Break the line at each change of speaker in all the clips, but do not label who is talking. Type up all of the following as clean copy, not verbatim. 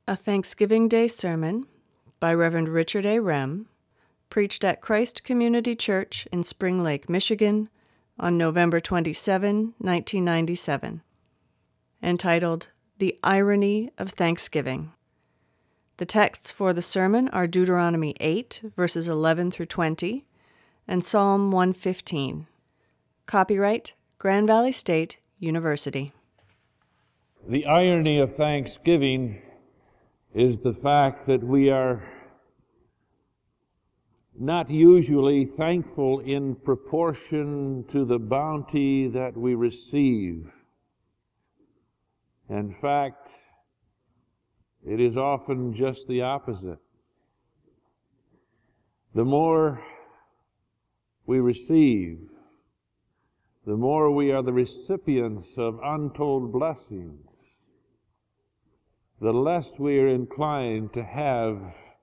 A Thanksgiving Day sermon by Reverend Richard A. Rem, preached at Christ Community Church in Spring Lake, Michigan, on November 27, 1997, entitled The Irony of Thanksgiving. The texts for the sermon are Deuteronomy 8, verses 11 through 20, and Psalm 115. Copyright Grand Valley State University.
The irony of Thanksgiving is the fact that we are not usually thankful in proportion to the bounty that we receive. In fact, it is often just the opposite. The more we receive, the more we are the recipients of untold blessings, the less we are inclined to have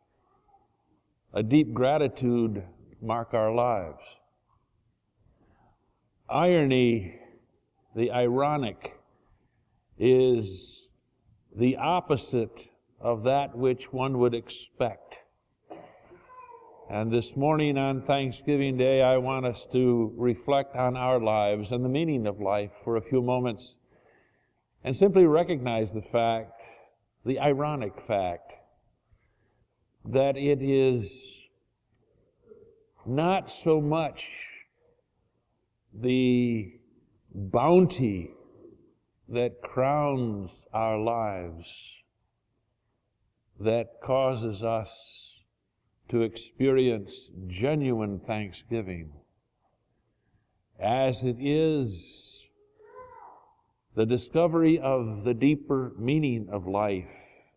a deep gratitude mark our lives. Irony, the ironic, is the opposite of that which one would expect. And this morning on Thanksgiving Day, I want us to reflect on our lives and the meaning of life for a few moments and simply recognize the fact, the ironic fact, that it is not so much the bounty that crowns our lives that causes us to experience genuine thanksgiving, as it is the discovery of the deeper meaning of life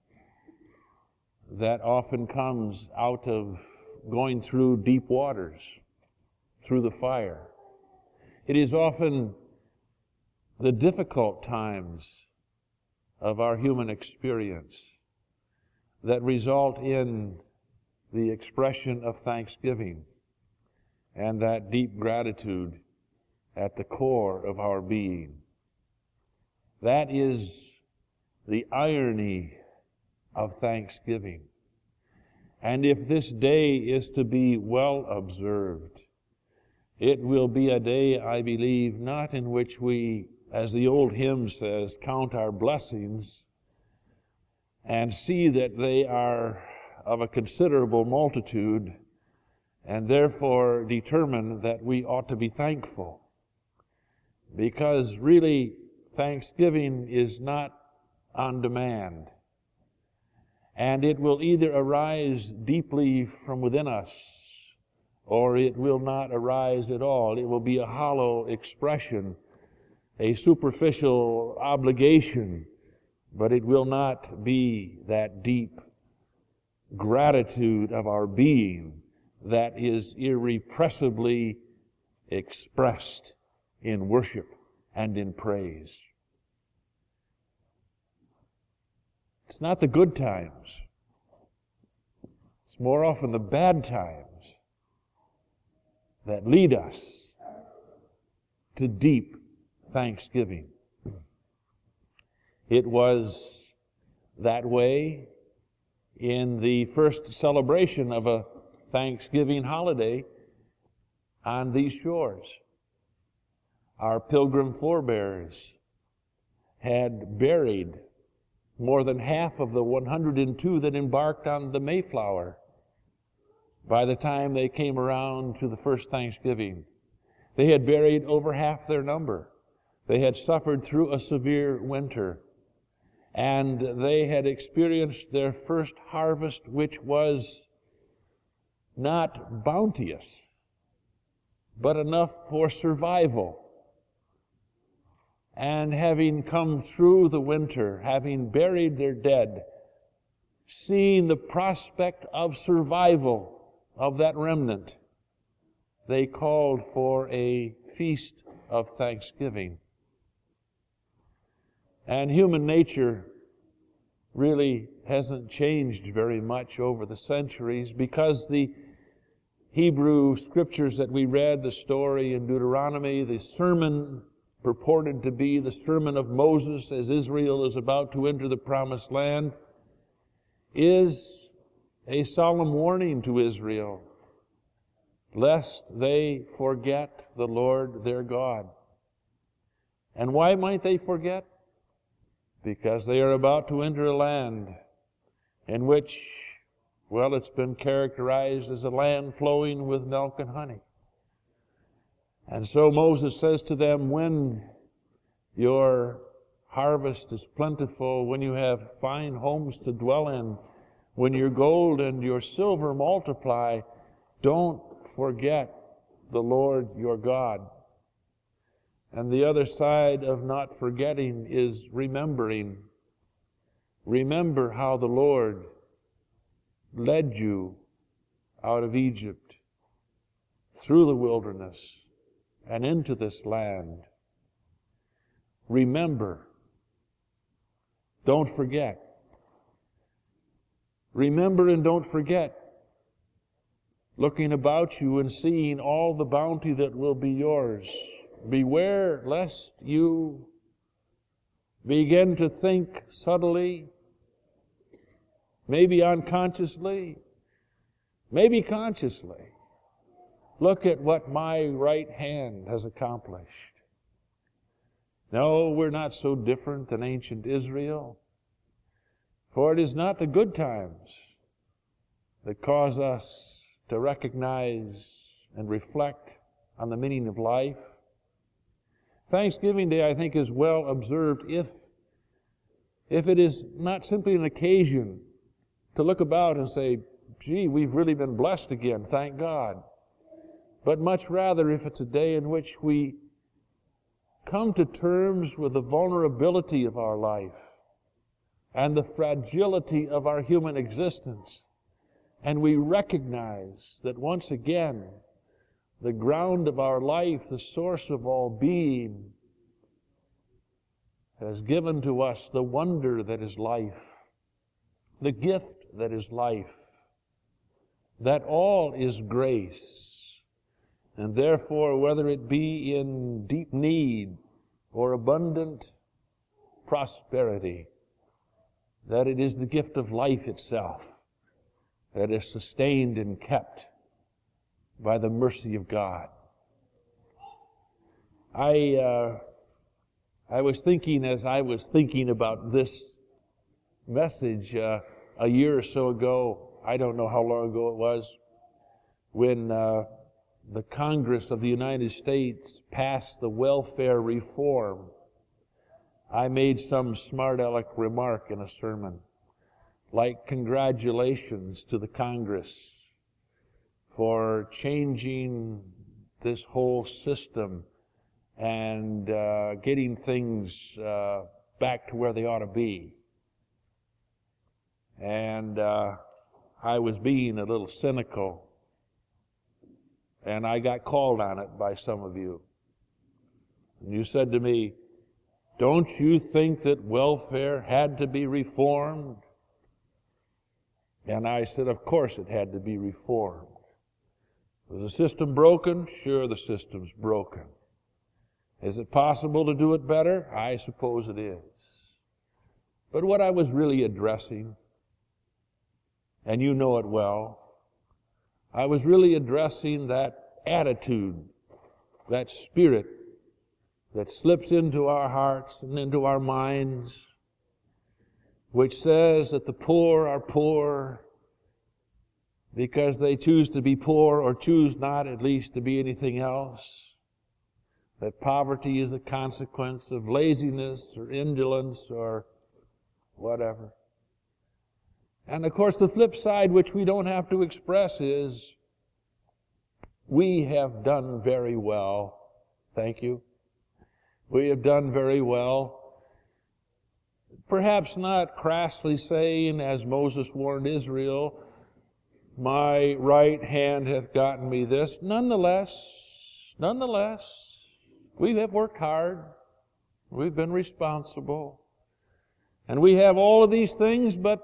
that often comes out of going through deep waters, through the fire. It is often the difficult times of our human experience that result in the expression of thanksgiving and that deep gratitude at the core of our being. That is the irony of Thanksgiving. And if this day is to be well observed, it will be a day, I believe, not in which we, as the old hymn says, count our blessings and see that they are of a considerable multitude and therefore determine that we ought to be thankful. Because really, Thanksgiving is not on demand. And it will either arise deeply from within us, or it will not arise at all. It will be a hollow expression, a superficial obligation, but it will not be that deep gratitude of our being that is irrepressibly expressed in worship and in praise. It's not the good times. It's more often the bad times that lead us to deep thanksgiving. It was that way in the first celebration of a Thanksgiving holiday on these shores. Our pilgrim forebears had buried more than half of the 102 that embarked on the Mayflower by the time they came around to the first Thanksgiving. They had buried over half their number. They had suffered through a severe winter, and they had experienced their first harvest, which was not bounteous, but enough for survival. And having come through the winter, having buried their dead, seeing the prospect of survival of that remnant, they called for a feast of thanksgiving. And human nature really hasn't changed very much over the centuries, because the Hebrew scriptures that we read, the story in Deuteronomy, the sermon purported to be the sermon of Moses as Israel is about to enter the promised land, is a solemn warning to Israel, lest they forget the Lord their God. And why might they forget? Because they are about to enter a land in which, well, it's been characterized as a land flowing with milk and honey. And so Moses says to them, when your harvest is plentiful, when you have fine homes to dwell in, when your gold and your silver multiply, don't forget the Lord your God. And the other side of not forgetting is remembering. Remember how the Lord led you out of Egypt, through the wilderness, and into this land. Remember. Don't forget. Remember and don't forget. Looking about you and seeing all the bounty that will be yours. Beware lest you begin to think subtly, maybe unconsciously, maybe consciously. Look at what my right hand has accomplished. No, we're not so different than ancient Israel. For it is not the good times that cause us to recognize and reflect on the meaning of life. Thanksgiving Day, I think, is well observed if it is not simply an occasion to look about and say, gee, we've really been blessed again, thank God. But much rather if it's a day in which we come to terms with the vulnerability of our life and the fragility of our human existence, and we recognize that once again, the ground of our life, the source of all being, has given to us the wonder that is life, the gift that is life, that all is grace. And therefore, whether it be in deep need or abundant prosperity, that it is the gift of life itself that is sustained and kept by the mercy of God. I was thinking as I was thinking about this message a year or so ago, I don't know how long ago it was, when the Congress of the United States passed the welfare reform. I made some smart aleck remark in a sermon, like congratulations to the Congress for changing this whole system and getting things back to where they ought to be. And I was being a little cynical, and I got called on it by some of you. And you said to me, don't you think that welfare had to be reformed? And I said, of course it had to be reformed. Was the system broken? Sure, the system's broken. Is it possible to do it better? I suppose it is. But what I was really addressing, and you know it well, I was really addressing that attitude, that spirit that slips into our hearts and into our minds, which says that the poor are poor because they choose to be poor or choose not at least to be anything else. That poverty is a consequence of laziness or indolence or whatever. And of course the flip side, which we don't have to express, is we have done very well. Thank you. We have done very well. Perhaps not crassly saying, as Moses warned Israel, my right hand hath gotten me this. Nonetheless, we have worked hard. We've been responsible. And we have all of these things, but,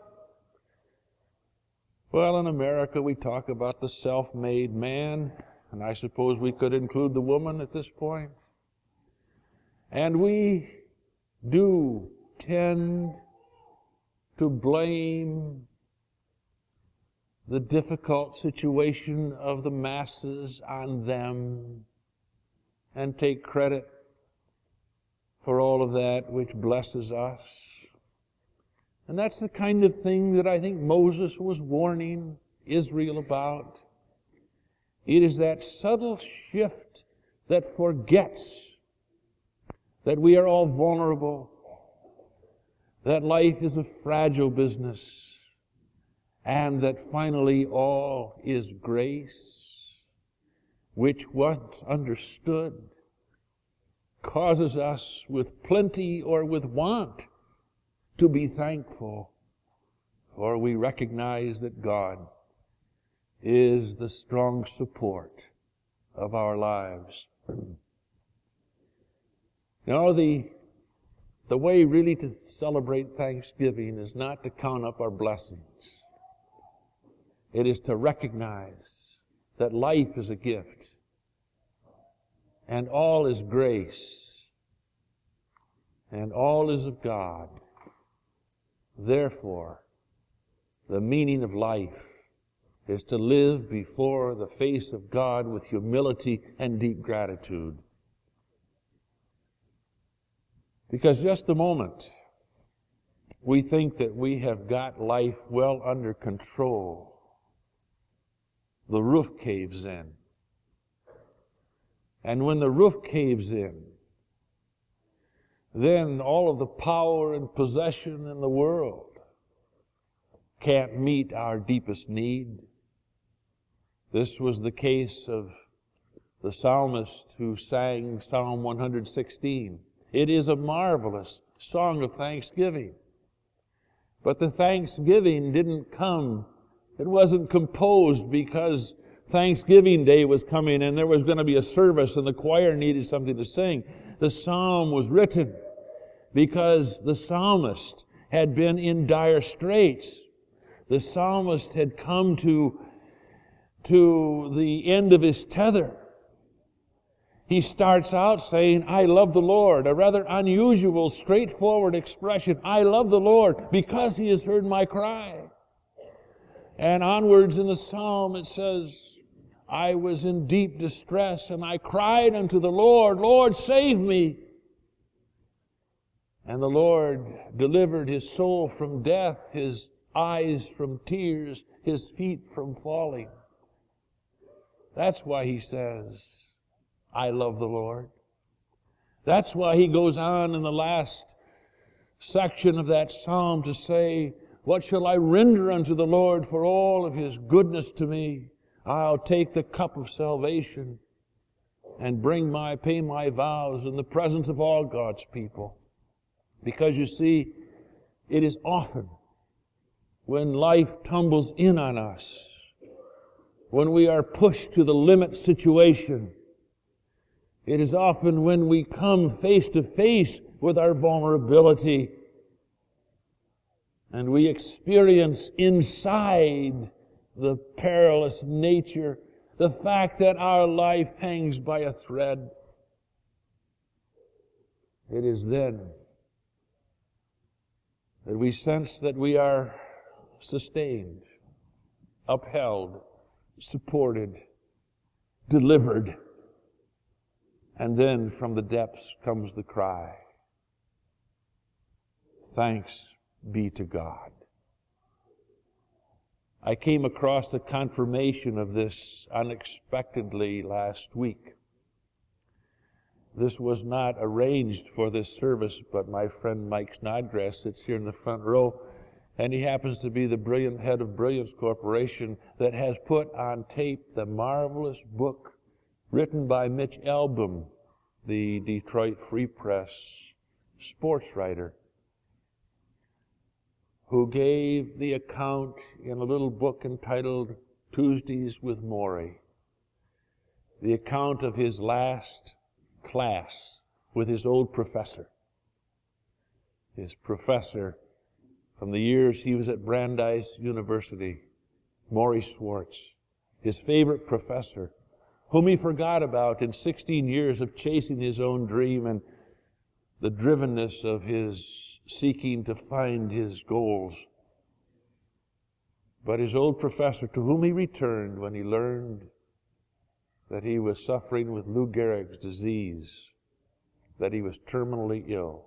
well, in America we talk about the self-made man, and I suppose we could include the woman at this point. And we do tend to blame the difficult situation of the masses on them and take credit for all of that which blesses us. And that's the kind of thing that I think Moses was warning Israel about. It is that subtle shift that forgets that we are all vulnerable, that life is a fragile business, and that finally all is grace, which once understood causes us with plenty or with want to be thankful, for we recognize that God is the strong support of our lives. Now, the way really to celebrate Thanksgiving is not to count up our blessings. It is to recognize that life is a gift and all is grace and all is of God. Therefore, the meaning of life is to live before the face of God with humility and deep gratitude. Because just a moment, we think that we have got life well under control. The roof caves in. And when the roof caves in, then all of the power and possession in the world can't meet our deepest need. This was the case of the psalmist who sang Psalm 116. It is a marvelous song of thanksgiving. But the thanksgiving didn't come. It wasn't composed because Thanksgiving Day was coming and there was going to be a service and the choir needed something to sing. The psalm was written because the psalmist had been in dire straits. The psalmist had come to the end of his tether. He starts out saying, I love the Lord, a rather unusual, straightforward expression. I love the Lord because He has heard my cry. And onwards in the psalm it says, I was in deep distress and I cried unto the Lord, Lord, save me. And the Lord delivered his soul from death, his eyes from tears, his feet from falling. That's why he says, I love the Lord. That's why he goes on in the last section of that psalm to say, what shall I render unto the Lord for all of his goodness to me? I'll take the cup of salvation and pay my vows in the presence of all God's people. Because you see, it is often when life tumbles in on us, when we are pushed to the limit situation, it is often when we come face to face with our vulnerability and we experience inside the perilous nature, the fact that our life hangs by a thread. It is then that we sense that we are sustained, upheld, supported, delivered. And then from the depths comes the cry, thanks be to God. I came across the confirmation of this unexpectedly last week. This was not arranged for this service, but my friend Mike Snodgrass sits here in the front row, and he happens to be the brilliant head of Brilliance Corporation that has put on tape the marvelous book written by Mitch Albom, the Detroit Free Press sports writer, who gave the account in a little book entitled Tuesdays with Maury, the account of his last class with his old professor. His professor from the years he was at Brandeis University, Maury Schwartz, his favorite professor, whom he forgot about in 16 years of chasing his own dream and the drivenness of his seeking to find his goals. But his old professor, to whom he returned when he learned that he was suffering with Lou Gehrig's disease, that he was terminally ill.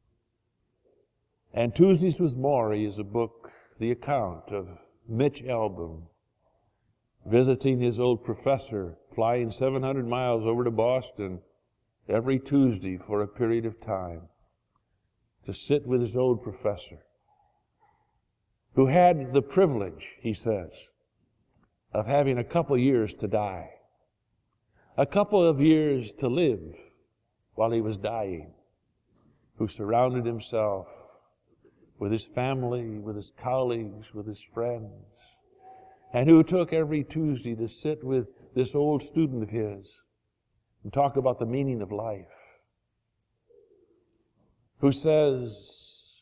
And Tuesdays with Morrie is a book, the account of Mitch Albom visiting his old professor, flying 700 miles over to Boston every Tuesday for a period of time to sit with his old professor, who had the privilege, he says, of having a couple years to die, a couple of years to live while he was dying, who surrounded himself with his family, with his colleagues, with his friends, and who took every Tuesday to sit with this old student of his and talk about the meaning of life, who says,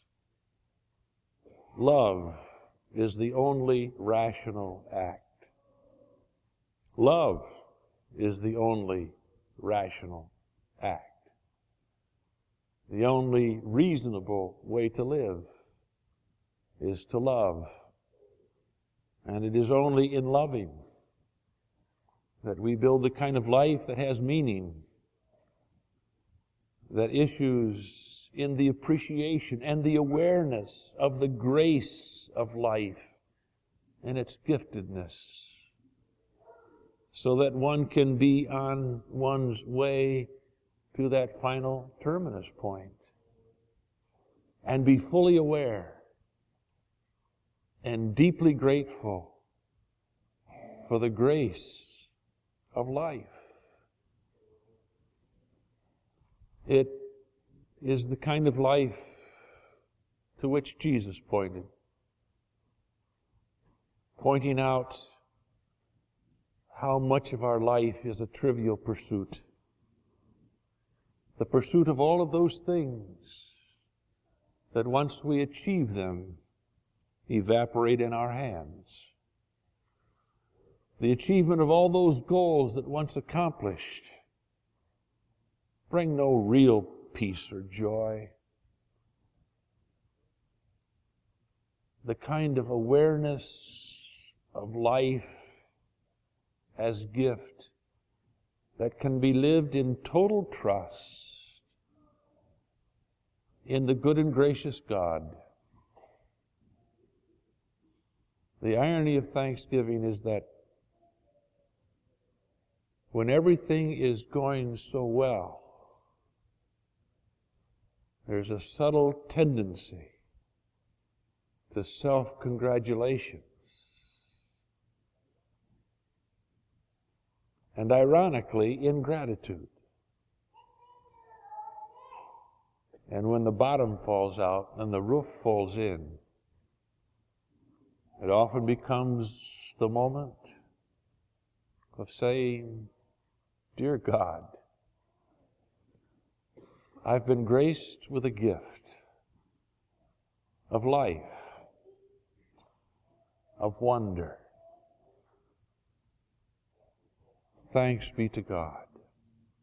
love is the only rational act. Love is the only rational act. The only reasonable way to live is to love. And it is only in loving that we build the kind of life that has meaning, that issues in the appreciation and the awareness of the grace of life and its giftedness, so that one can be on one's way to that final terminus point and be fully aware and deeply grateful for the grace of life. It is the kind of life to which Jesus pointed, pointing out how much of our life is a trivial pursuit. The pursuit of all of those things that once we achieve them, evaporate in our hands. The achievement of all those goals that once accomplished bring no real peace or joy. The kind of awareness of life as gift that can be lived in total trust in the good and gracious God. The irony of Thanksgiving is that when everything is going so well, there's a subtle tendency to self-congratulations. And ironically, ingratitude. And when the bottom falls out and the roof falls in, it often becomes the moment of saying, "Dear God, I've been graced with a gift of life, of wonder. Thanks be to God."